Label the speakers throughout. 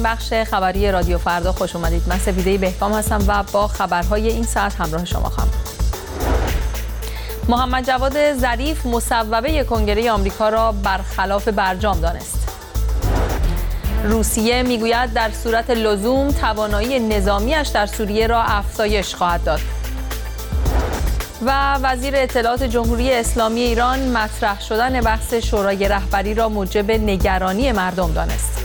Speaker 1: این بخش خبری رادیو فردا خوش اومدید. من سپیده بهکام هستم و با خبرهای این ساعت همراه شما خواهم. محمد جواد ظریف مصوبه کنگره آمریکا را برخلاف برجام دانست. روسیه میگوید در صورت لزوم توانایی نظامیش در سوریه را افزایش خواهد داد. و وزیر اطلاعات جمهوری اسلامی ایران مطرح شدن بحث شورای رهبری را موجب نگرانی مردم دانست.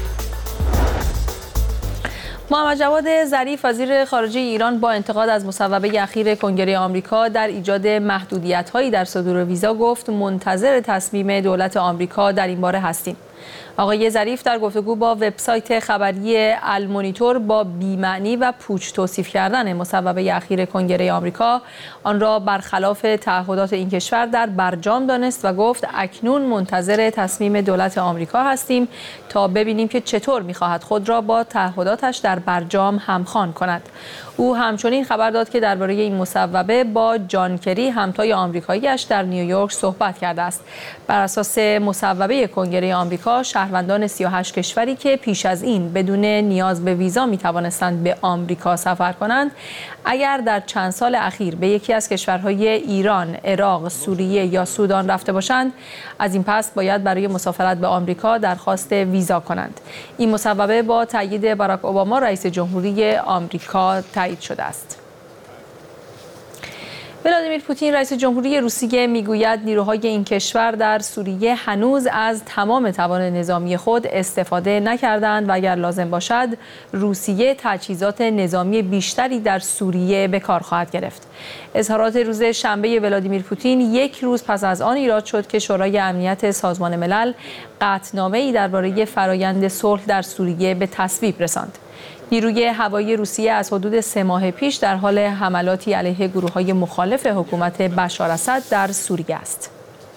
Speaker 1: محمد جواد ظریف وزیر خارجه ایران با انتقاد از مصوبه اخیر کنگره آمریکا در ایجاد محدودیت‌هایی در صدور ویزا گفت منتظر تصمیم دولت آمریکا در این باره هستیم. آقای ظریف در گفتگو با وبسایت خبری المانیتور با بی‌معنی و پوچ توصیف کردن مصوبه اخیر کنگره آمریکا آن را برخلاف تعهدات این کشور در برجام دانست و گفت اکنون منتظر تصمیم دولت آمریکا هستیم تا ببینیم که چطور می‌خواهد خود را با تعهداتش در برجام همخوان کند. او همچنین خبر داد که درباره این مصوبه با جان کری همتای آمریکایی‌اش در نیویورک صحبت کرده است. بر اساس مصوبه کنگره آمریکا شهروندان 38 کشوری که پیش از این بدون نیاز به ویزا می‌توانستند به آمریکا سفر کنند، اگر در چند سال اخیر به یکی از کشورهای ایران، عراق، سوریه یا سودان رفته باشند، از این پس باید برای مسافرت به آمریکا درخواست ویزا کنند. این مصوبه با تایید باراک اوباما رئیس جمهوری آمریکا تایید شده است. ولادیمیر پوتین رئیس جمهوری روسیه میگوید نیروهای این کشور در سوریه هنوز از تمام توان نظامی خود استفاده نکردند و اگر لازم باشد روسیه تجهیزات نظامی بیشتری در سوریه به کار خواهد گرفت. اظهارات روز شنبه ولادیمیر پوتین یک روز پس از آن ایراد شد که شورای امنیت سازمان ملل قطعنامه‌ای درباره فرایند صلح در سوریه به تصویب رساند. نیروی هوایی روسیه از حدود 3 ماه پیش در حال حملاتی علیه گروه‌های مخالف حکومت بشار اسد در سوریه است.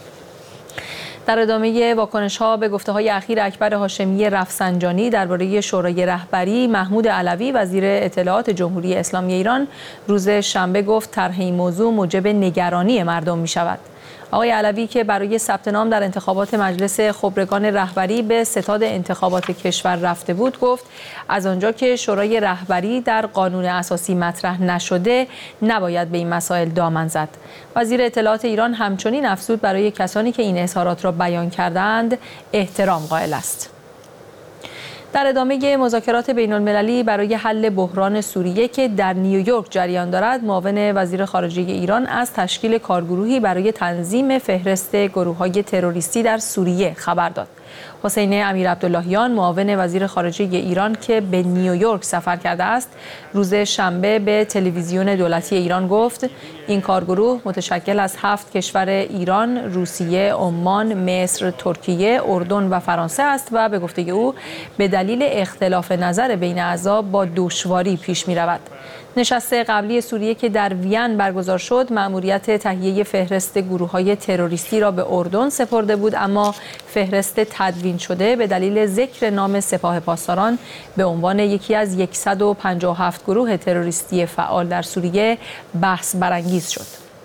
Speaker 1: در ادامه واکنش‌ها به گفته‌های اخیر اکبر هاشمی رفسنجانی درباره شورای رهبری، محمود علوی وزیر اطلاعات جمهوری اسلامی ایران روز شنبه گفت طرح این موضوع موجب نگرانی مردم می‌شود. آقای علوی که برای ثبت نام در انتخابات مجلس خبرگان رهبری به ستاد انتخابات کشور رفته بود گفت از آنجا که شورای رهبری در قانون اساسی مطرح نشده نباید به این مسائل دامن زد. وزیر اطلاعات ایران همچنین افزود برای کسانی که این اظهارات را بیان کردند احترام قائل است. در ادامه مذاکرات بین‌المللی برای حل بحران سوریه که در نیویورک جریان دارد، معاون وزیر خارجه ایران از تشکیل کارگروهی برای تنظیم فهرست گروه‌های تروریستی در سوریه خبر داد. حسین امیرعبداللهیان معاون وزیر خارجه ایران که به نیویورک سفر کرده است، روز شنبه به تلویزیون دولتی ایران گفت این کارگروه متشکل از 7 کشور ایران، روسیه، عمان، مصر، ترکیه، اردن و فرانسه است و به گفته او به دلیل اختلاف نظر بین اعضا با دشواری پیش می رود. نشست قبلی سوریه که در وین برگزار شد، مأموریت تهیه فهرست گروه‌های تروریستی را به اردن سپرده بود، اما فهرست تدوین شده به دلیل ذکر نام سپاه پاسداران به عنوان یکی از 157 گروه تروریستی فعال در سوریه بحث برانگیز شد.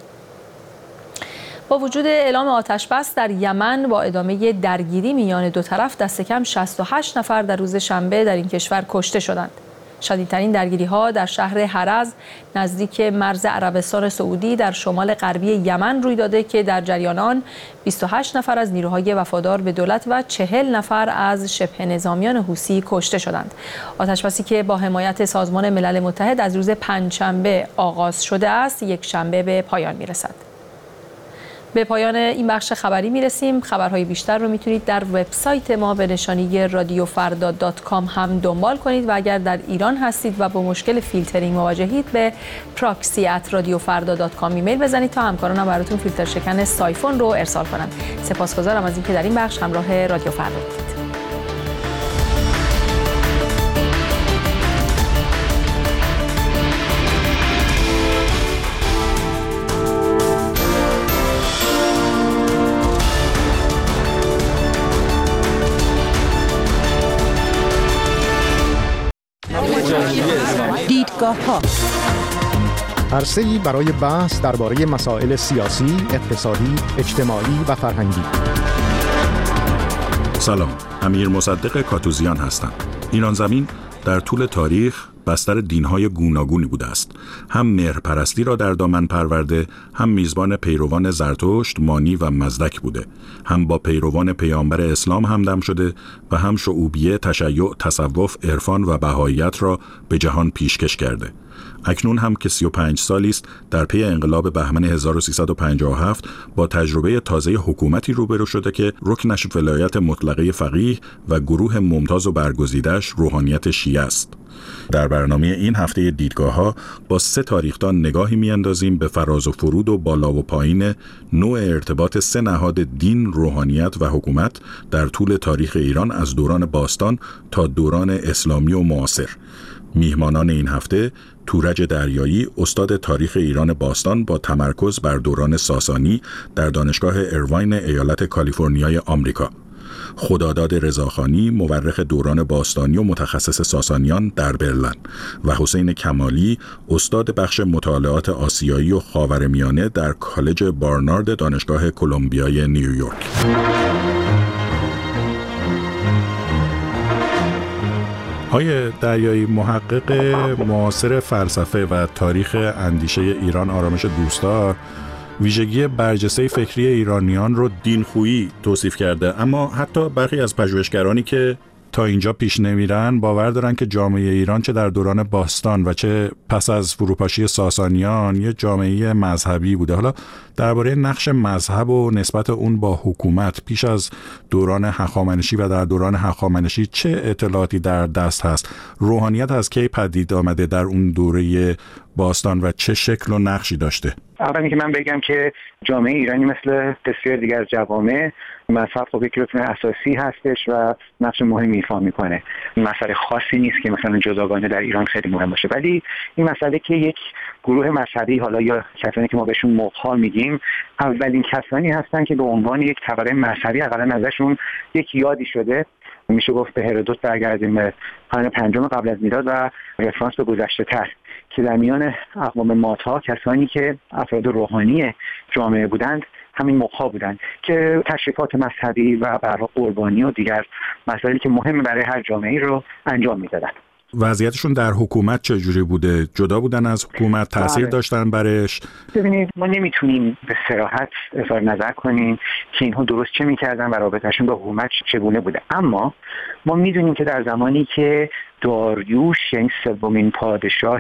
Speaker 1: با وجود اعلام آتش‌بس در یمن با ادامه درگیری میان دو طرف دست کم 68 نفر در روز شنبه در این کشور کشته شدند. شدیدترین درگیری‌ها در شهر هرز نزدیک مرز عربستان سعودی در شمال غربی یمن روی داده که در جریان آن 28 نفر از نیروهای وفادار به دولت و 40 نفر از شبه نظامیان حوثی کشته شدند. آتش‌بسی که با حمایت سازمان ملل متحد از روز پنجشنبه آغاز شده است، یک شنبه به پایان می‌رسد. به پایان این بخش خبری میرسیم. خبرهای بیشتر رو میتونید در وبسایت ما به نشانی radiofarda.com هم دنبال کنید و اگر در ایران هستید و با مشکل فیلترینگ مواجهید به proxy@radiofarda.com ایمیل بزنید تا همکارانم براتون فیلتر شکن سایفون رو ارسال کنند. سپاسگزارم از اینکه در این بخش همراه رادیو فردا بودید.
Speaker 2: دیدگاه‌ها
Speaker 3: عرصه‌ای برای بحث درباره مسائل سیاسی، اقتصادی، اجتماعی و فرهنگی.
Speaker 4: سلام، امیر مصدق کاتوزیان هستم. ایران زمین
Speaker 2: در طول تاریخ بستر دین‌های گوناگونی بوده است. هم مهرپرستی را در دامن پرورده، هم میزبان پیروان زرتشت، مانی و مزدک بوده. هم با پیروان پیامبر اسلام همدم شده و هم شعوبیه، تشیع، تصوف، عرفان و بهاییت را به جهان پیشکش کرده. اکنون هم که 35 سالی است در پی انقلاب بهمن 1357 با تجربه تازه حکومتی روبرو شده که رکنش ولایت مطلقه فقیه و گروه ممتاز و برگزیده‌اش روحانیت شیعه است. در برنامه این هفته دیدگاه‌ها با 3 تاریخدان نگاهی می‌اندازیم به فراز و فرود و بالا و پایین نوع ارتباط 3 نهاد دین، روحانیت و حکومت در طول تاریخ ایران از دوران باستان تا دوران اسلامی و معاصر. میهمانان این هفته تورج دریایی، استاد تاریخ ایران باستان با تمرکز بر دوران ساسانی در دانشگاه ایرواین ایالت کالیفرنیای آمریکا. خداداد رضاخانی، مورخ دوران باستانی و متخصص ساسانیان در برلین و حسین کمالی، استاد بخش مطالعات آسیایی و خاورمیانه در کالج بارنارد دانشگاه کلمبیای نیویورک. آقای دریایی، محقق معاصر فلسفه و تاریخ اندیشه ایران آرامش دوستدار، ویژگی برجسته فکری ایرانیان رو دینخویی توصیف کرده، اما حتی برخی از پژوهشگرانی که تا اینجا پیش نمیرن باور دارن که جامعه ایران چه در دوران باستان و چه پس از فروپاشی ساسانیان یه جامعه مذهبی بوده. حالا درباره نقش مذهب و نسبت اون با حکومت پیش از دوران هخامنشی و در دوران هخامنشی چه اطلاعاتی در دست هست؟ روحانیت از کی پدید آمده در اون دوره باستان و چه شکل و نقشی داشته؟
Speaker 4: اولی که من بگم که جامعه ایرانی مثل بسیار دیگر از جوامع مذهب خب یک رکن اساسی هستش و نقش مهمی ایفا میکنه. مسئله خاصی نیست که مثلا جداگانه در ایران خیلی مهم باشه، ولی این مسئله که یک گروه مذهبی، حالا یا کسانی که ما بهشون مغ‌ها میگیم، اولین کسانی هستن که به عنوان یک طبقه مذهبی حداقل ازشون یک یادی شده. میشه گفت به هرودوت برگردیم به قرن 5 قبل از میلاد و رفرانس به گذشته تر که در میان اقوام مات‌ها کسانی که افراد روحانی جامعه بودند همین مغ‌ها بودند که تشریفات مذهبی و برای قربانی و دیگر مسائلی که مهم برای هر جامعه‌ای رو انجام میدادند.
Speaker 2: وضعیتشون در حکومت چجوری بوده؟ جدا بودن از حکومت؟ تأثیر داشتن برش؟
Speaker 4: ببینید، ما نمیتونیم به صراحت اظهار نظر کنیم که اینها درست چه میکردن و رابطهشون با حکومت چگونه بوده، اما ما میدونیم که در زمانی که داریوش یعنی سومین پادشاه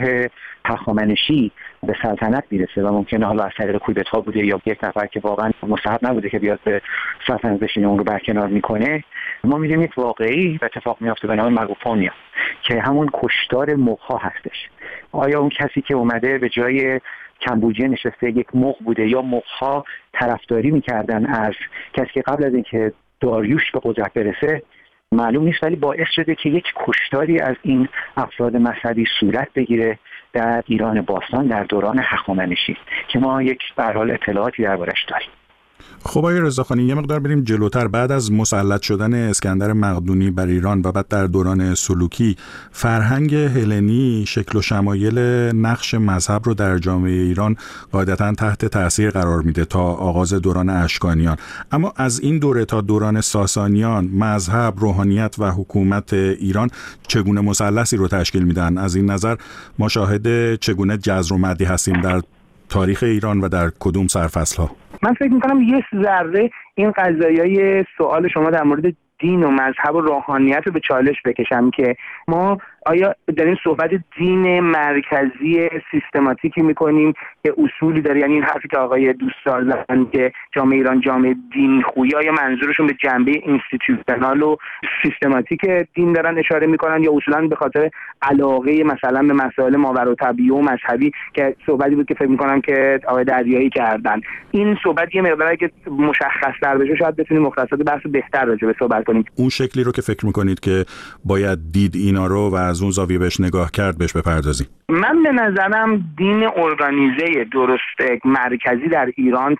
Speaker 4: هخامنشی به سلطنت میرسه و ممکنه حالا از طریق کودتا بوده یا یک نفر که واقعا مستحق نبوده که بیاد به سلطنت بشینه اون رو برکنار میکنه، ما میدونیم یک واقعی اتفاق میفته به نام مگوفونیا که همون کشتار مغ‌ها هستش. آیا اون کسی که اومده به جای کمبوجیه نشسته یک مغ بوده یا مغ‌ها طرفداری میکردن از کسی که قبل از اینکه داریوش به قدرت برسه؟ معلوم نیست، ولی باعث شده که یک کشتاری از این افراد مذهبی صورت بگیره در ایران باستان در دوران هخامنشی که ما یک به هر حال اطلاعاتی دربارش داریم.
Speaker 2: خب آقای رضاخانی، یه مقدار بریم جلوتر. بعد از مسلط شدن اسکندر مقدونی بر ایران و بعد در دوران سلوکی، فرهنگ هلنی شکل و شمایل نقش مذهب رو در جامعه ایران قاعدتاً تحت تأثیر قرار میده تا آغاز دوران اشکانیان. اما از این دوره تا دوران ساسانیان مذهب، روحانیت و حکومت ایران چگونه مثلثی رو تشکیل میدن؟ از این نظر ما شاهد چگونه جذر و مدی هستیم در تاریخ ایران و در کدوم سرفصل‌ها؟
Speaker 5: من فکر میکنم یه ذره این قضایای سوال شما در مورد دین و مذهب و روحانیت رو به چالش بکشم که ما آیا داریم صحبت دین مرکزی سیستماتیکی میکنیم که اصولی داره؟ یعنی این حرفی که آقای دوستدار زدن که جامعه ایران جامعه دین خویی، آیا منظورشون به جنبه اینستیتوشنال و سیستماتیک دین دارن اشاره میکنن یا اصولا به خاطر علاقه مثلا به مسائل ماوراءطبیعه و مذهبی که صحبتی بود که فکر میکنم که آقای دریایی کردن؟ این صحبت یه مقداری که مشخص‌تر بشه شاید بتونیم مختصات بحث بهتر راجع به صحبت کنیم.
Speaker 2: اون شکلی رو که فکر میکنید که باید دید اینا رو و از اون زاویه بهش نگاه کرد بهش بپردازیم.
Speaker 5: من به نظرم دین ارگانیزه درست مرکزی در ایران تا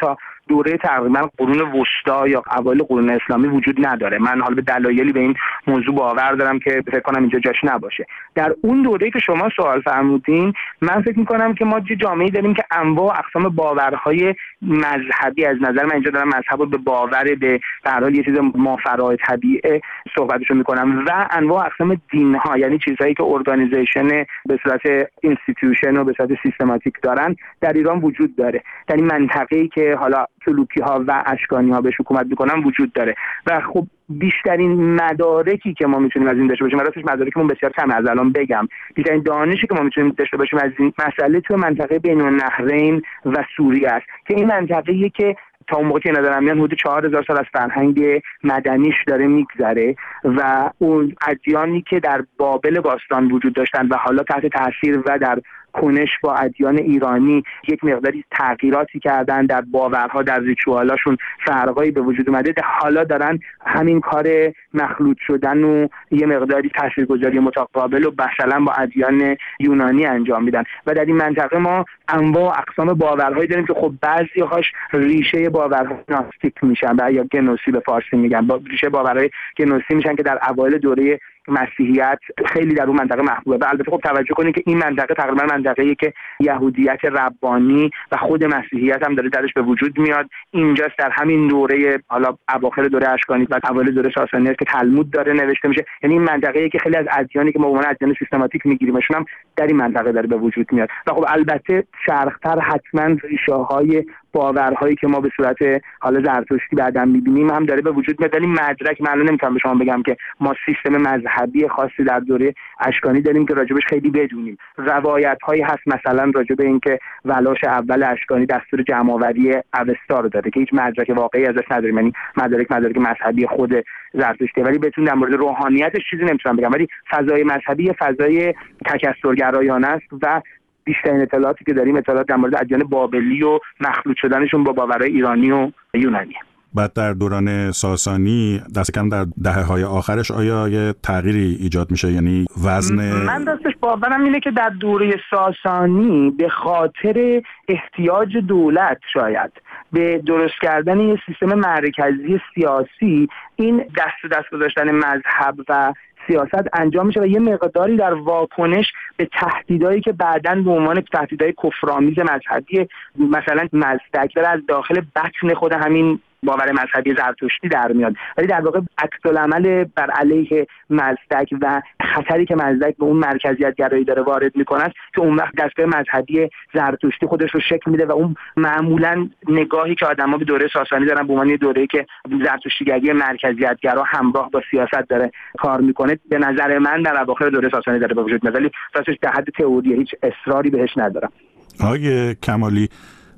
Speaker 5: دوره تقریبا قرون وسطا یا اوایل قرون اسلامی وجود نداره. من حالا به دلایلی به این موضوع باور دارم که فکر کنم اینجا جاش نباشه. در اون دوره که شما سوال فرمودین، من فکر می‌کنم که ما جامعه‌ای داریم که انواع اقسام باورهای مذهبی، از نظر من اینجا دارم مذهب رو به باور به هر حال یه چیز مافرای طبیعه صحبتشو می‌کنم، و انواع اقسام دین‌ها، یعنی چیزهایی که ارگانیزیشن به صورت اینستیتوشن و به صورت سیستماتیک دارن، در ایران وجود داره. در این منطقه‌ای که حالا سلوکی‌ها و اشکانی‌ها بهش حکومت می‌کنن وجود داره. و خب بیشترین مدارکی که ما میتونیم از این داشته باشیم، راستش مدارکمون بسیار کمه، از الان بگم، بیشترین دانشی که ما میتونیم داشته باشیم از این مسئله تو منطقه بین النهرین و سوریه است، که این منطقه‌ایه که تا اون موقع که ندارم میان حدود 4000 سال از فرهنگ مدنیش داره میگذره، و اون ادیانی که در بابل باستان وجود داشتن و حالا تحت تاثیر و در کنش با ادیان ایرانی یک مقداری تغییراتی کردن در باورها، در ریچوالاشون فرقایی به وجود اومده، حالا دارن همین کار مخلوط شدن و یه مقداری تاثیرگذاری متقابل و مثلا با ادیان یونانی انجام میدن. و در این منطقه ما انواع اقسام باورهایی داریم که خب بعضی‌هاش ریشه باورهای ناستیک میشن و یا گنوسی به فارسی میگن، با ریشه باورهای گنوسی میشن که در اوایل دوره مسیحیت خیلی در اون منطقه محبوبه. و البته خب توجه کنید که این منطقه تقریبا منطقه‌ایه که یهودیت ربانی و خود مسیحیت هم داره درش به وجود میاد. اینجاست در همین دوره، حالا اواخر دوره اشکانی و اوایل دوره ساسانی که تلمود داره نوشته میشه. یعنی این منطقه‌ایه که خیلی از ادیانی که ما به عنوان ادیان سیستماتیک میگیریمشون هم در این منطقه داره به وجود میاد. و خب البته شرق‌تر حتما ریشه‌های باورهایی که ما به صورت حالا زرتشتی بعداً می‌بینیم هم داره به وجود میاد. ولی مدرک من نمی‌تونم به شما بگم که ما سیستم مذهبی خاصی در دوره اشکانی داریم که راجبش خیلی بدونیم. روایت‌هایی هست مثلا راجب اینکه ولاش اول اشکانی دستور جمع‌آوری اوستا رو داده که هیچ مدرک واقعی ازش نداریم، یعنی مدارک مذهبی خود زرتشتی. ولی بهتون در مورد روحانیتش چیزی نمی‌تونم بگم. ولی فضای مذهبی فضای تکثرگرایانه است و بیشترین اطلاعاتی که داریم اطلاعات در مورد ادیان بابلی و مخلوط شدنشون با باورهای ایرانی و یونانی.
Speaker 2: بعد در دوران ساسانی دست کم در دهه‌های آخرش آیا یه تغییری ایجاد میشه؟ یعنی وزن
Speaker 5: من راستش باورم اینه که در دوره ساسانی به خاطر احتیاج دولت شاید به درست کردن یه سیستم مرکزی سیاسی، این دست گذاشتن مذهب و سیاست انجام میشه و یه مقداری در واکنش به تهدیدایی که بعداً به عنوان تهدیدهای کفرآمیز مذهبی مثلا مزدک داره از داخل بطن خود همین باور مذهبی زرتشتی در میاد. ولی در واقع عکس‌العمل بر علیه مزدک و خطری که مزدک به اون مرکزیت گرایی داره وارد میکنه که اون وقت دستگاه مذهبی زرتشتی خودش رو شکل میده و اون معمولاً نگاهی که آدما به دوره ساسانی دارن به عنوان دوره‌ای که زرتشتیگری مرکزیت گرا همراه با سیاست داره کار میکنه، به نظر من در اواخر دوره ساسانی داره به وجود میاد. ولی راستش در حد تئوری هیچ اصراری بهش ندارم.
Speaker 2: آقای کمالی،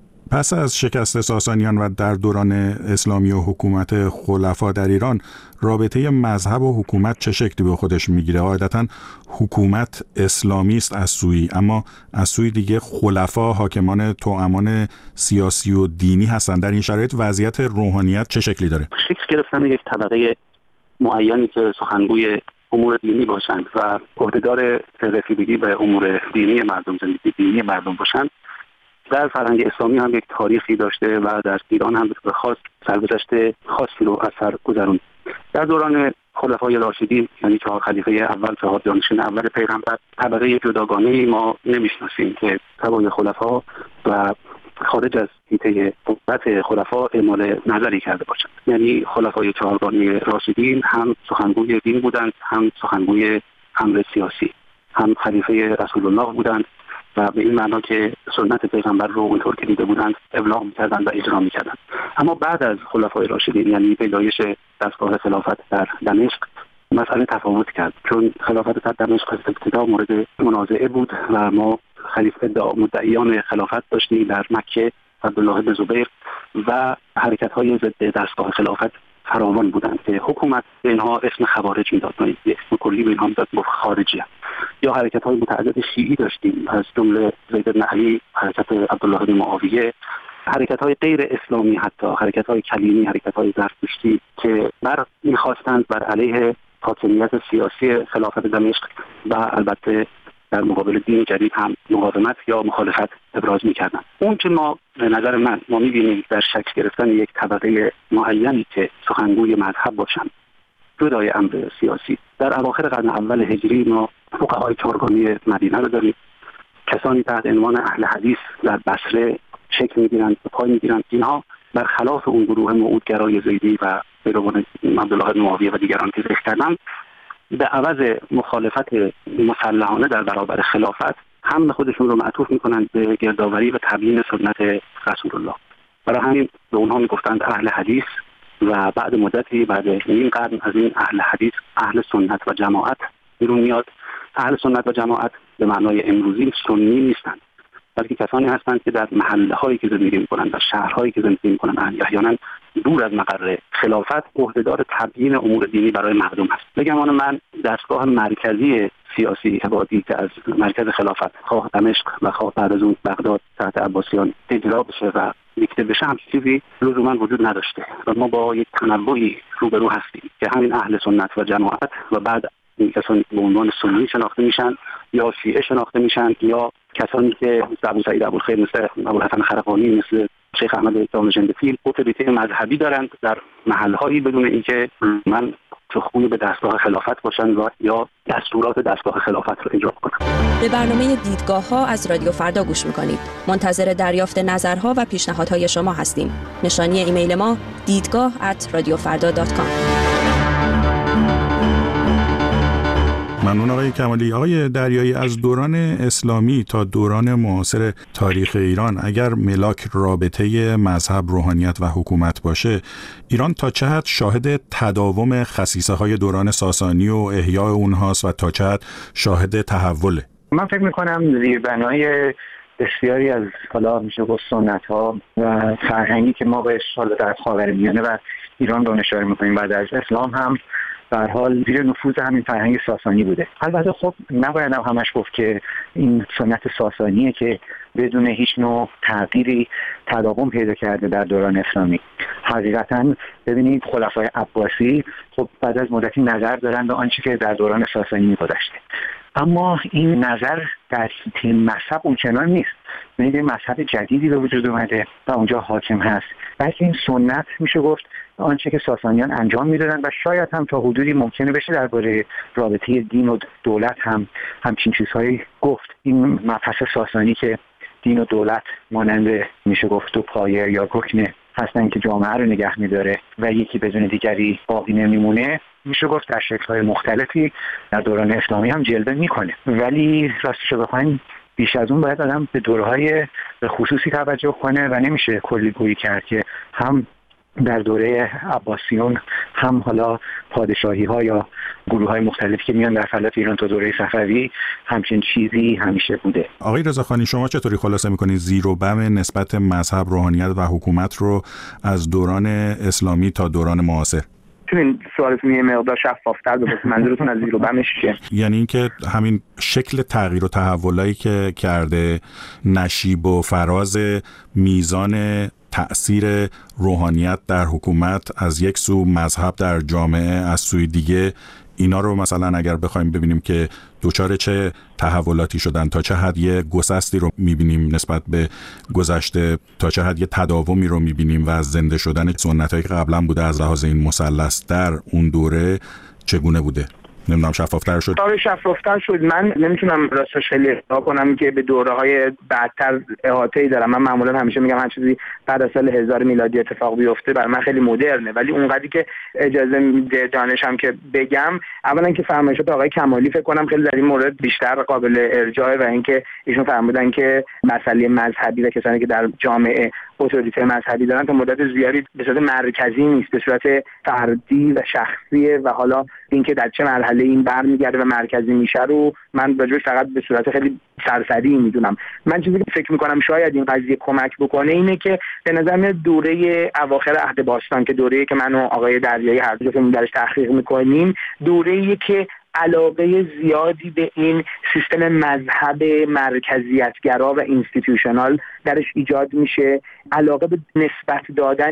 Speaker 2: پس از شکست ساسانیان و در دوران اسلامی و حکومت خلفا در ایران، رابطه مذهب و حکومت چه شکلی به خودش میگیره؟ قاعدتاً حکومت اسلامی است از سوی، اما از سوی دیگه خلفا حاکمان توامان سیاسی و دینی هستند. در این شرایط وضعیت روحانیت چه شکلی داره؟
Speaker 6: شکل گرفتن یک طبقه معینی که سخنگوی امور دینی باشند و عهدهدار رسیدگی به امور دینی مردم، زندگی دینی مردم باشند، در فرهنگ اسلامی هم یک تاریخی داشته و در ایران هم به خاص سرگذشت خاصی رو از سر گذروند. در دوران خلفای راشدین، یعنی 4 خلیفه اول، 4 جانشین اول پیغمبر، طبقه جداگانه‌ای ما نمی‌شناسیم که تبع خلفا و خارج از حیطه قدرت خلفا اعمال نظری کرده باشند. یعنی خلفای 4 راشدین هم سخنگوی دین بودند، هم سخنگوی امر سیاسی، هم خلیفه رسول الله بودند و به این معنا که سنت پیغمبر رو اونطور که دیده بودند ابلاغ می‌کردند و اجرا می‌کردند. اما بعد از خلفای راشدین، یعنی پیدایش دستگاه خلافت در دمشق، مسئله تفاوت کرد، چون خلافت در دمشق از ابتدا مورد منازعه بود و ما خلیفه مدعیان خلافت داشتیم در مکه، عبدالله بن زبیر، و حرکت‌های ضد دستگاه خلافت فراوان بودند که حکومت به اینها اسم خوارج میداد، اسم کلی به اینها میداد خارجی. یا حرکت‌های متعدد شیعی داشتیم، از جمله زید بن علی، حرکت عبدالله بن معاویه، حرکت‌های غیر اسلامی، حتی حرکت‌های کلیمی، حرکت‌های زرتشتی که می‌خواستند بر علیه حاکمیت سیاسی خلافت دمشق و البته در مقابل دین جدید هم مقاومت یا مخالفت ابراز می‌کردند. اون که ما به نظر من ما می‌بینیم در شکل گرفتن یک طبقه معینی که سخنگوی مذهب باشند جدای امر سیاسی، در اواخر قرن اول هجری ما فقهای چهارگانه مدینه رو داریم، کسانی تحت عنوان اهل حدیث در بصره شکل می‌گیرند، به پای می‌گیرند. اینها برخلاف اون گروه موعودگرای زیدی و پیروان عبدالله بن معاویه و دیگران که ذکر کردم، به عوض مخالفت مسلحانه در برابر خلافت هم خودشون رو معطوف می‌کنند به گردآوری و تبیین سنت رسول الله. برای همین به اونها میگفتند اهل حدیث و بعد مدتی، بعد نیم قرن از این اهل حدیث اهل سنت و جماعت بیرون میاد. اهل سنت و جماعت به معنای امروزی سنی نیستند، بلکه کسانی هستند که در محله‌هایی که زندگی می‌کنند و شهرهایی که زندگی می‌کنند احیانا دور از مقر خلافت عهدهدار تبیین امور دینی برای مردم هست. بگمان من دستگاه مرکزی سیاسی عبادی که از مرکز خلافت خواه دمشق و خواه بعد از اون بغداد تحت عباسیان اجرا بشه و دیکته بشه هم چیزی لزوما وجود نداشته و ما با یک تنوعی روبرو هستیم که همین اهل سنت و جماعت و بعد این کسانی که به عنوان سنی شناخته میشن یا شیعه شناخته میشن یا کسانی که مثل ابو سعید ابوالخیر، مثل ابوالحسن خرقانی، مثل شیخ احمد جامع جندفیل اتوریته مذهبی دارند در محلهایی بدون اینکه من چخوی به دستگاه خلافت باشن و یا دستورات دستگاه خلافت رو اجرا کنن.
Speaker 7: به برنامه دیدگاه‌ها از رادیو فردا گوش می‌کنید. منتظر دریافت نظرها و پیشنهادهای شما هستیم. نشانی ایمیل ما دیدگاه@radiofarda.com.
Speaker 2: ممنون آقای کمالی. آقای دریایی، از دوران اسلامی تا دوران معاصر تاریخ ایران اگر ملاک رابطه مذهب، روحانیت و حکومت باشه، ایران تا چه حد شاهد تداوم خصیصه‌های دوران ساسانی و احیاء اونهاست و تا چه حد شاهد تحوله؟
Speaker 4: من فکر می‌کنم زیربنای بسیاری از حالا میشه گفت سنت‌ها و فرهنگی که ما بهش حالا در خاورمیانه و ایران رو اشاره می‌کنیم بعد از اسلام هم به هر حال زیر نفوذ همین فرهنگ ساسانی بوده. البته خب نباید همش گفت که این سنت ساسانیه که بدون هیچ نوع تغییری تداوم پیدا کرده در دوران اسلامی. حقیقتا ببینید خلفای عباسی خب بعد از مدتی نظر دارن به آنچه که در دوران ساسانی می‌گذشته، اما این نظر در حیطه مذهب اونچنان نیست. ببینید مذهب جدیدی به وجود اومده و اونجا حاکم هست، بلکه این سنت میشه گفت آنچه که ساسانیان انجام میدادن و شاید هم تا حدودی ممکنه بشه درباره رابطه دین و دولت هم همچین چیزهایی گفت. این مبحث ساسانی که دین و دولت مانند میشه گفت دو پایه یا رکن هستن که جامعه رو نگه میداره و یکی بدون دیگری باقی نمیمونه، میشه گفت در شکل‌های مختلفی در دوران اسلامی هم جلوه میکنه. ولی راستش رو بخواین بیش از اون باید آدم به دوره‌های به خصوصی توجه کنه و نمیشه کلی گویی کرد که هم در دوره عباسیون هم حالا پادشاهی‌ها یا گروه‌های مختلفی که میان در فلات ایران تا دوره صفوی همچین چیزی همیشه بوده.
Speaker 2: آقای رضاخانی، شما چطوری خلاصه می‌کنید زیر و بم نسبت مذهب، روحانیت و حکومت رو از دوران اسلامی تا دوران معاصر؟
Speaker 5: این سوالتون یه مقدار شفافتر بپرسید، منظورتون از زیر و بمش چیه؟
Speaker 2: یعنی اینکه همین شکل تغییر و تحولایی که کرده، نشیب و فراز میزان تأثیر روحانیت در حکومت از یک سو، مذهب در جامعه از سوی دیگه، اینا رو مثلا اگر بخوایم ببینیم که دوچار چه تحولاتی شدن، تا چه حد یه گسستی رو میبینیم نسبت به گذشته، تا چه حد یه تداومی رو میبینیم و از زنده شدن سنتایی که قبلا بوده از لحاظ این مثلث در اون دوره چگونه بوده؟ نمیدونم شفافتر شد؟
Speaker 5: آره شفافتر شد. من نمیتونم راستش خیلی ادعا کنم که به دوره‌های بعدتر احاطه‌ای دارم. من معمولا همیشه میگم هر چیزی بعد از سال 1000 میلادی اتفاق بیفته برای من خیلی مدرنه، ولی اونقدری که اجازه میده دانشم که بگم، اولا که فرمایشات آقای کمالی فکر کنم خیلی در این مورد بیشتر قابل ارجاع و اینکه ایشون فرمودن که مسئله مذهبی و کسانی که در جامعه اتوریته مذهبی دارن تا مدت زیادی به صورت مرکزی نیست، به صورت فردی و شخصیه و حالا اینکه در چه مرحله این برمیگرده و مرکزی میشه رو من راجعش فقط به صورت خیلی سرسری میدونم. من چیزی که فکر میکنم شاید این قضیه کمک بکنه اینه که به نظر میاد دوره اواخر عهد باستان که دوره‌ای که من و آقای دریایی هر دو درش تحقیق میکنیم، دوره‌ای که علاقه زیادی به این سیستم مذهب مرکزیتگرا و اینستیتوشنال درش ایجاد میشه، علاقه به نسبت دادن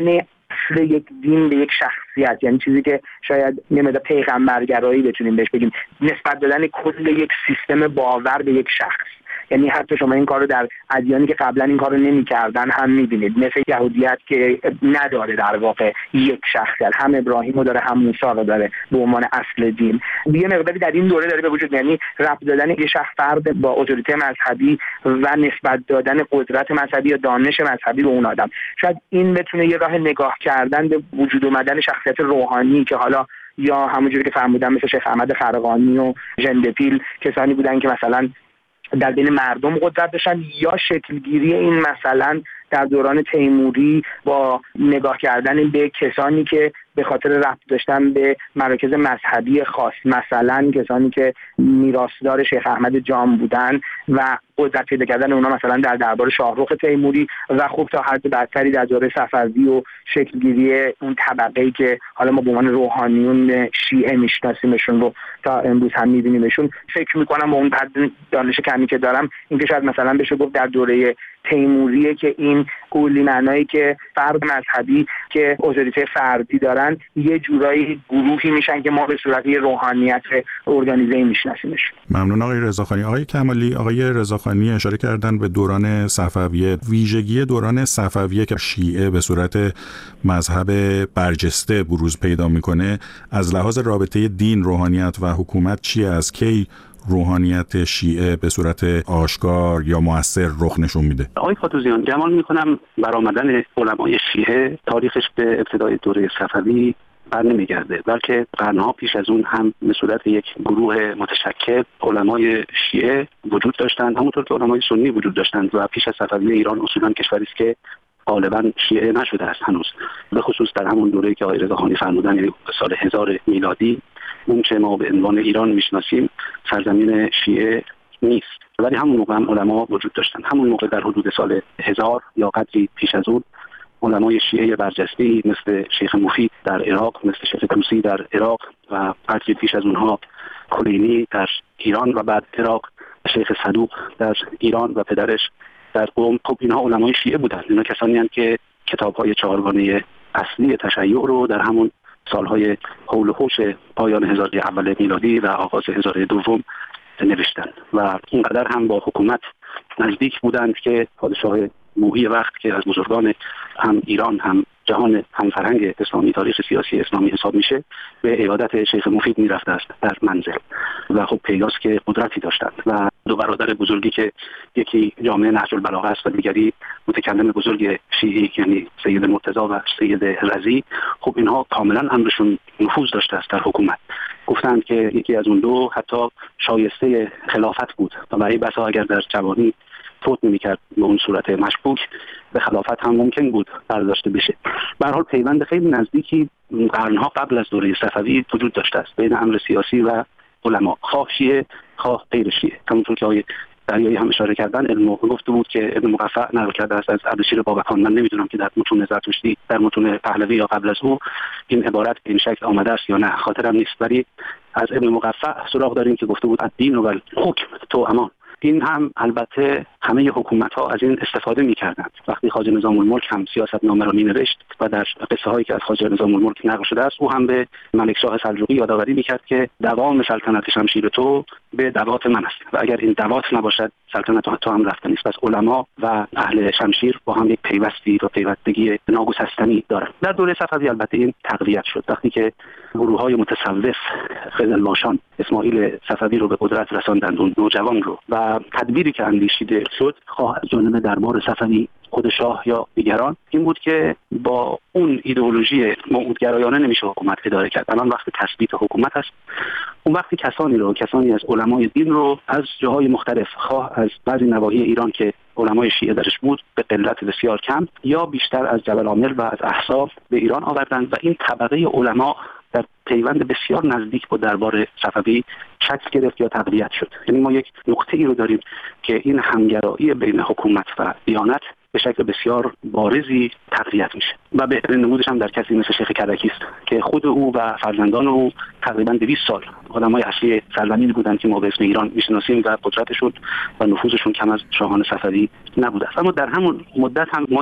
Speaker 5: اصل یک دین به یک شخصیت، یعنی چیزی که شاید یه مقدار پیغمبرگرایی بتونیم بهش بگیم، نسبت دادن کل یک سیستم باور به یک شخص. یعنی حتی شما این کار رو در ادیانی که قبلا این کار رو نمی‌کردن هم می‌بینید، مثل یهودیت که نداره در واقع یک شخصیت، هم ابراهیم رو داره هم موسی رو داره به عنوان اصل دین. یه مقداری در این دوره داره به وجود، یعنی ربط دادن یه شخص فرد با اتوریته مذهبی و نسبت دادن قدرت مذهبی یا دانش مذهبی به اون آدم. شاید این بتونه یه راه نگاه کردن به وجود اومدن شخصیت روحانی که حالا یا همونجوری که فرمودن مثل شیخ احمد خرقانی و ژندپیل کسانی بودن که مثلا در بین مردم قدرت داشتن، یا شکلگیری این مثلا در دوران تیموری با نگاه کردن به کسانی که به خاطر ربط داشتن به مراکز مذهبی خاص، مثلا کسانی که میراثدار شیخ احمد جام بودن و قدرت پیدا کردن اونا مثلا در دربار شاهرخ تیموری و خوب تا حد بدتری در دوره صفوی و شکلگیری اون طبقه‌ای که حالا ما به عنوان روحانیون شیعه میشناسیمشون رو تا امروز هم می‌بینیمشون. فکر می‌کنم با اون دانش کمی که دارم اینکه شاید مثلا بشه گفت در دوره تیموریه که این کلی معنایی که فرد مذهبی که اتوریته فردی دارن یه جورایی گروهی میشن که ما به صورت یه روحانیت ارگانیزه‌ای میشناسیمش.
Speaker 2: ممنون آقای رضاخانی. آقای کمالی، آقای رضاخانی اشاره کردن به دوران صفویه. ویژگی دوران صفویه که شیعه به صورت مذهب برجسته بروز پیدا میکنه، از لحاظ رابطه دین، روحانیت و حکومت چیه؟ از کی روحانیت شیعه به صورت آشکار یا مؤثر رخ نشون میده؟
Speaker 6: آقای خاتوزیان، گمان میکنم برآمدن علمای شیعه تاریخش به ابتدای دوره صفوی بر نمیگرده، بلکه قرنها پیش از اون هم به صورت یک گروه متشکل علمای شیعه وجود داشتند، همونطور که علمای سنی وجود داشتند و پیش از صفوی ایران اصولا کشوری است که غالبا شیعه نشده است هنوز، به خصوص در همون دوره‌ای که آقای رضاخانی فرمودن، یعنی سال 1000 میلادی، اون چه ما به عنوان ایران میشناسیم سرزمین شیعه نیست. ولی همون موقع هم علما وجود داشتن. همون موقع در حدود سال 1000 یا قدری پیش از اون علمای شیعه برجسته مثل شیخ مفید در عراق، مثل شیخ طوسی در عراق و قدری پیش از اونها کلینی در ایران و بعد عراق، شیخ صدوق در ایران و پدرش در قم. خب اینها علمای شیعه بودن. اینا کسانی هستند که کتاب‌های چهارگانه اصلی تشیع رو در همون سالهای حول و حوش پایان 1000 اول میلادی و آغاز 1000 دوم نوشتن و اینقدر هم با حکومت نزدیک بودند که پادشاه موحی وقت که از بزرگان هم ایران هم جهان هم فرهنگ اسلامی، تاریخ سیاسی اسلامی حساب میشه، به عیادت شیخ مفید میرفته است در منزل و خب پیداست که قدرتی داشتند و دو برادر بزرگی که یکی جامعه نهج البلاغه است و دیگری متکلم بزرگ شیعی یعنی سید مرتضی و سید رضی، خب اینها کاملا امرشون نفوذ داشته است در حکومت. گفتند که یکی از اون دو حتی شایسته خلافت بود و برای بسا اگر در جوانی فوت نمی‌کرد به اون صورت مشکوک به خلافت هم ممکن بود برداشته بشه. به هر حال پیوند خیلی نزدیکی قرنها قبل از دوره صفوی وجود داشته است بین امر سیاسی و علما، خواه شیعه خواه غیر شیعه. همونطور که آقای دریایی هم اشاره کردن، علم گفته بود که ابن مقفع نقل کرده است از اردشیر بابکان. من نمیدونم که در متون زرتشتی، در متون پهلوی یا قبل از او این عبارت به این شکل آمده است یا نه، خاطرم نیست، ولی از ابن مقفع سراغ داریم که گفته بود الدین و الحکم توامان. این هم البته همه حکومت‌ها از این استفاده می‌کردند. وقتی خواجه نظام الملک هم سیاستنامه را می‌نوشت و در قصه هایی که از خواجه نظام الملک نقل شده است، او هم به ملک شاه سلجوقی یادآوری می‌کرد که دوام سلطنت شمشیر تو به دوات من است و اگر این دوات نباشد سلطنت تو هم رفته نیست. پس علما و اهل شمشیر با هم یک پیوستی و پیوستگی ناگسستنی دارند. در دوره صفوی البته این تقویت شد وقتی که گروه‌های متصوف خزرباشان اسماعیل صفوی رو به قدرت رساندند، اون نوجوان رو، و تدبیری که اندیشیده شد خواه از جانب دربار صفوی، خود شاه یا دیگران، این بود که با اون ایدئولوژی موعودگرایانه نمیشه حکومت اداره کرد. الان وقت تثبیت حکومت است. اون وقتی کسانی از علمای دین رو از جاهای مختلف، خواه از بعضی نواحی ایران که علمای شیعه درش بود به قلت بسیار کم یا بیشتر از جبل عامل و از احساف به ایران آوردند و این طبقه علما در پیوند بسیار نزدیک با دربار صفوی شکل گرفت یا تقویت شد. یعنی ما یک نقطه ای رو داریم که این همگرایی بین حکومت و دیانت به شکل بسیار بارزی تقویت میشه و بهترین نمودش هم در کسی مثل شیخ کدکی است که خود او و فرزندان او تقریبا 200 سال علمای اصلی سرزمینی بودند که ما به اسم ایران میشناسیم و قدرتشون و نفوذشون کم از شاهان صفوی نبوده است. اما در همون مدت هم ما یک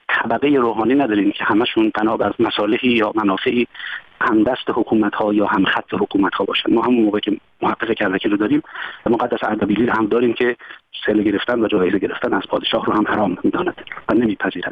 Speaker 6: طبقه روحانی نداریم که همشون بنا بر مصالحی یا منافعی همدست حکومت‌ها یا هم خط حکومت‌ها باشن. ما همون موقع که محقق کلکی رو داریم، مقدس اردبیلی هم داریم که سله گرفتن و جایزه گرفتن از پادشاه رو هم حرام می‌داند و نمی‌پذیرد.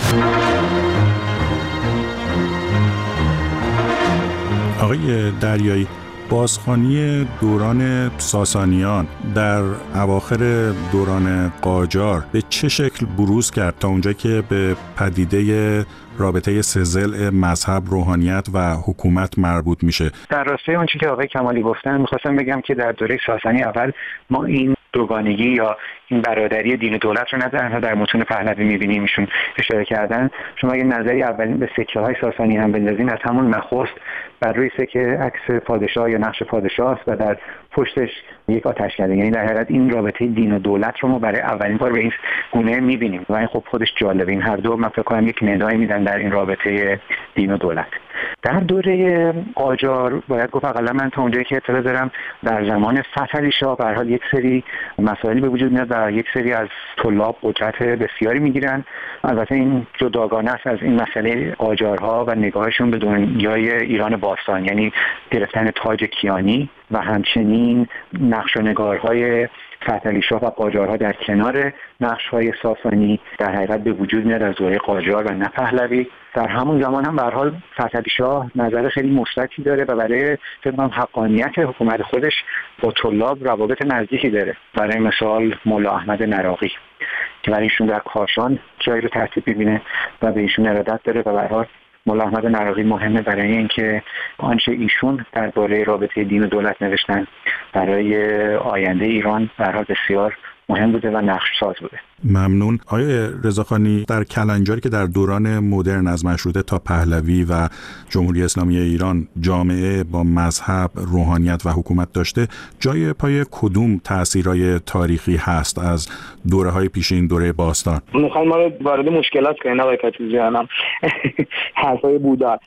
Speaker 2: آقای دریایی، بازخوانی دوران ساسانیان در اواخر دوران قاجار به چه شکل بروز کرد تا اونجا که به پدیده رابطه سه‌ضلع مذهب، روحانیت و حکومت مربوط میشه؟
Speaker 4: در راستای اون چیزی که آقای کمالی گفتن میخواستم بگم که در دوره ساسانی اول ما این دوگانگی یا این برادری دین و دولت رو نه در متون پهلوی می‌بینیم، ایشون اشاره کردن. شما اگه نظری اولین به سکه‌های ساسانی هم بندازین، از همون نخست بر روی سکه عکس پادشاه یا نقش پادشاه است و در پشتش یک آتشکده. یعنی در حقیقت این رابطه دین و دولت رو ما برای اولین بار به این گونه می‌بینیم و این خب خودش جالبه. این هر دو من فکر کنم یک ندایی میدن در این رابطه دین و دولت. در دوره قاجار باید گفت اقلا من تا اونجایی که اطلاع دارم در زمان فتح علی شاه به هر حال یک سری مسائلی به وجود میاد و یک سری از طلاب قدرت بسیاری میگیرن. البته این جداگانه است از این مسئله قاجارها و نگاهشون به دنیای ایران باستان، یعنی گرفتن تاج کیانی و همچنین نقش و نگارهای فتح علی شاه و قاجارها در کنار نقش‌های ساسانی در حقیقت به وجود میاد از دوره قاجار و نه پهلوی. در همون زمان هم به هر حال فتح علی شاه نظر خیلی مثبتی داره و برای حقانیت حکومت خودش با طلاب روابط نزدیکی داره. برای مثال مولا احمد نراقی که برای ایشون در کاشان جایی رو ترتیب می‌بینه و به ایشون ارادت داره و به هر حال مولا احمد نراقی مهمه برای اینکه آنچه ایشون درباره رابطه دین و دولت نوشتن برای آینده ایران به هر حال بسیار مهم بوده و نقش ساز بوده.
Speaker 2: ممنون. آقای رضاخانی، در کلنجاری که در دوران مدرن از مشروطه تا پهلوی و جمهوری اسلامی ایران جامعه با مذهب، روحانیت و حکومت داشته، جای پای کدوم تأثیرهای تاریخی هست از دوره‌های پیشین، دوره باستان؟
Speaker 5: میخواین ما رو وارد مشکلات کنین آقای کاتوزیانم. حرفای بودا.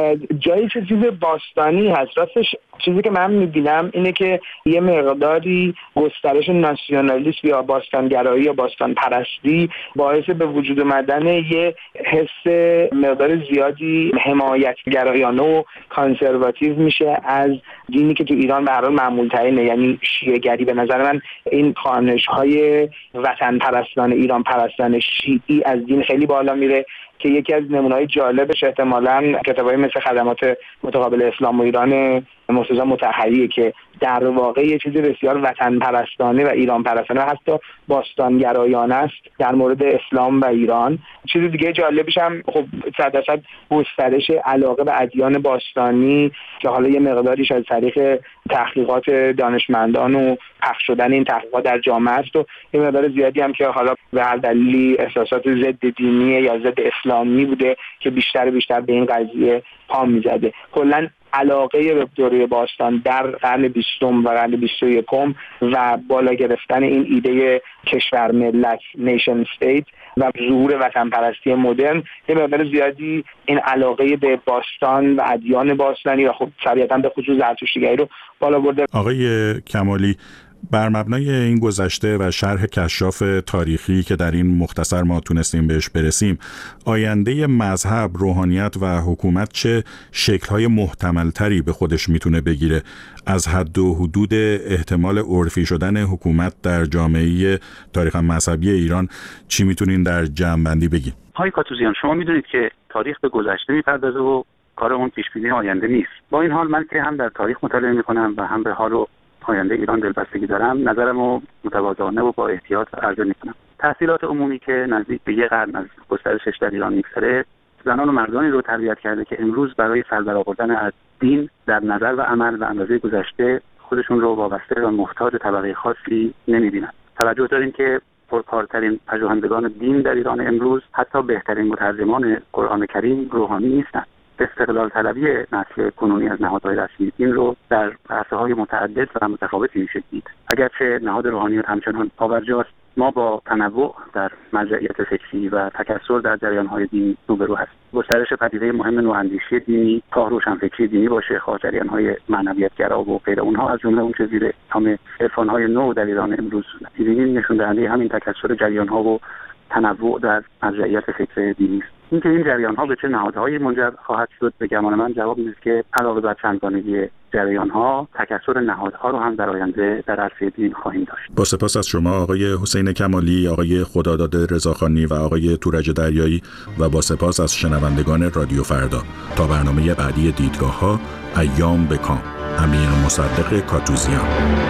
Speaker 5: جای چیز باستانی هست. راستش چیزی که من میبینم اینه که یه مقداری گسترش ناسیونالیسم یا باستانگرایی یا باستان پرستی باعث به وجود آمدن یه حس مقدار زیادی حمایتگرایانه و کانسرواتیو میشه از دینی که تو ایران به هر حال معمول ترینه، یعنی شیعه گری. به نظر من این خوانش‌های وطن پرستان، ایران پرستان شیعی از دین خیلی بالا میره که یکی از نمونه‌های جالبش احتمالاً کتابای مثل خدمات متقابل اسلام و ایران مرتضی مطهریه که در واقع یه چیزی بسیار وطن پرستانه و ایران پرستانه و حتی باستانگرایانه است در مورد اسلام و ایران. چیز دیگه جالبش هم خب 100% گسترش علاقه به ادیان باستانی که حالا یه مقداریش از طریق تحقیقات دانشمندان و پخش شدن این تحقیقات در جامعه است و یه مقدار زیادی هم که حالا به هر دلیلی احساسات ضد دینی یا ضد اسلامی بوده که بیشتر و بیشتر به این قضیه پا می‌زده. کلاً علاقه به دوره باستان در قرن 20 و قرن 21 و بالا گرفتن این ایده کشور ملت نیشن استیت و ظهور وطن پرستی مدرن یه مقدار زیادی این علاقه به باستان و ادیان باستانی و خب طبیعتاً به خصوص زرتشتیگری رو بالا برده.
Speaker 2: آقای کمالی، بر مبنای این گذشته و شرح کشاف تاریخی که در این مختصر ما تونستیم بهش برسیم، آینده مذهب، روحانیت و حکومت چه شکل‌های محتمل‌تری به خودش میتونه بگیره؟ از حد و حدود احتمال عرفی شدن حکومت در جامعه تاریخ مذهبی ایران چی میتونین در جمع‌بندی بگین؟
Speaker 6: آقای کاتوزیان، شما میدونید که تاریخ به گذشته میپردازه و کار اون پیش‌بینی آینده نیست. با این حال من که هم در تاریخ مطالعه میکنم و هم به حال و آینده ایران دلبستگی دارم، نظرمو متواضعانه و با احتیاط عرضه میکنم. تحصیلات عمومی که نزدیک به 1 قرن از گسترشش در ایران میگذره، زنان و مردانی رو تربیت کرده که امروز برای سربرآوردن از دین در نظر و عمل و اندازه گذشته خودشون رو وابسته و محتاج طبقه خاصی نمیبینن. توجه داریم که پرکارترین پژوهندگان دین در ایران امروز حتی بهترین مترجمان قرآن کریم روحانی نیستند. استقلال طلبی نسل کنونی از نهادهای رسمی دین رو در عرصه‌های متعدد و متفاوتی میشه دید. اگرچه نهاد روحانیت همچنان پاورجاست، ما با تنوع در مرجعیت فکری و تکثر در جریان‌های دینی روبرو هستیم. گسترش پدیده مهم نواندیشی دینی، خواه روشنفکری دینی باشه، خواه جریان‌های معنویت‌گرا و غیره، اونها از جمله اون چه زیر نام عرفان‌های نو در ایران امروز می‌بینیم نشون دهنده همین تکثر جریان‌ها و تنوع در مرجعیت فکر دینی است. اینکه این جریان‌ها به چه نهادهایی منجر خواهد شد، به گمان من جواب این است که علاوه بر چندگانگی جریان‌ها، تکثر نهادها رو هم در آینده در عرصه دین خواهیم داشت.
Speaker 2: با سپاس از شما آقای حسین کمالی، آقای خداداد رضاخانی و آقای تورج دریایی و با سپاس از شنوندگان رادیو فردا. تا برنامه بعدی دیدگاه‌ها، ایام به کام. امیر مصدق کاتوزیان.